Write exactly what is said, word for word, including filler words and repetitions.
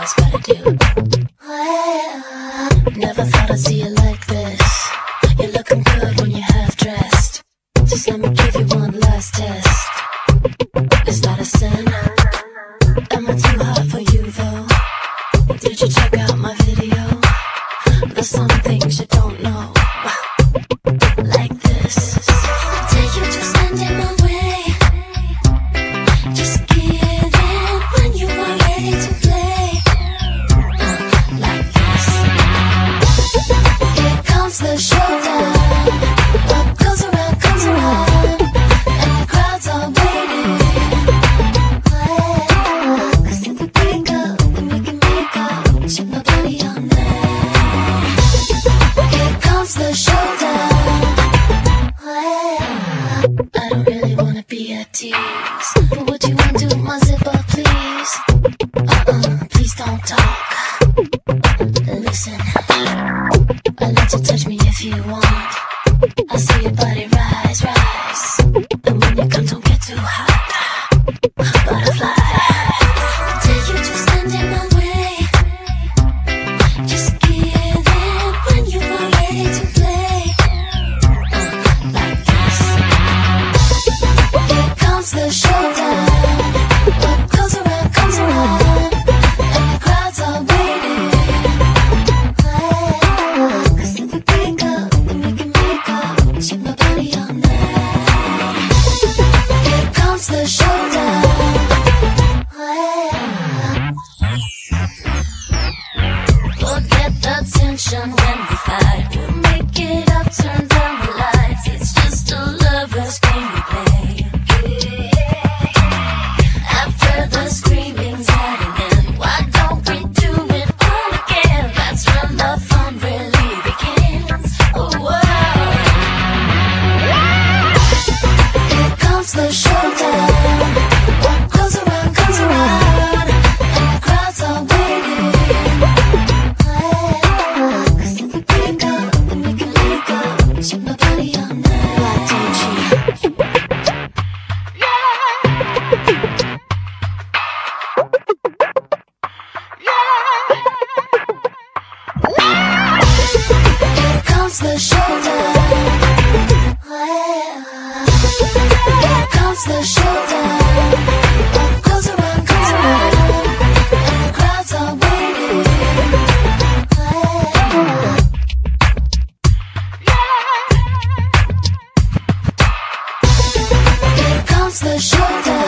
flaws, but I do. Well, never thought I'd see you like this. You're looking good when you're half dressed. Just let me give you one last test. Is that a sin? Am I too hot for you though? Did you check out my video? There's some things you don't know. Like this. I tell you to stand in my way. Just give in when you are ready to play. Uh, like this. Here comes the showdown. What goes around comes around, and the crowds are waiting. Well, 'cause if we break up, then we can make up. Shake my body on that. Here comes the showdown. I don't really wanna be a tease, but would you undo my zipper, please? Uh-uh, please don't talk. Listen, I'll let you touch me if you want. I see your body rise, rise, and when you come, don't get too hot. Butterfly, I tell you to stand in my way. Just give in when you are ready to play. Uh, like this. Here comes the showdown. What goes around comes around, and the crowds are waiting. Well, 'cause if we break up, then we can make up. Shake my body on that. Here comes the showdown. Forget the tension when we fight. We'll make it up, turn down the lights. It's just a lover's game we play. After the screaming's at an end, why don't we do it all again? That's when the fun really begins. Oh, wow. Here comes the showdown. What goes around comes around, and the crowds are waiting. Well, 'cause if we break up, then we can make up. Shake my body on that. Why don't you? Here comes the showdown. Here comes the showdown. What goes around comes around, and the crowds are waiting. Here comes the showdown.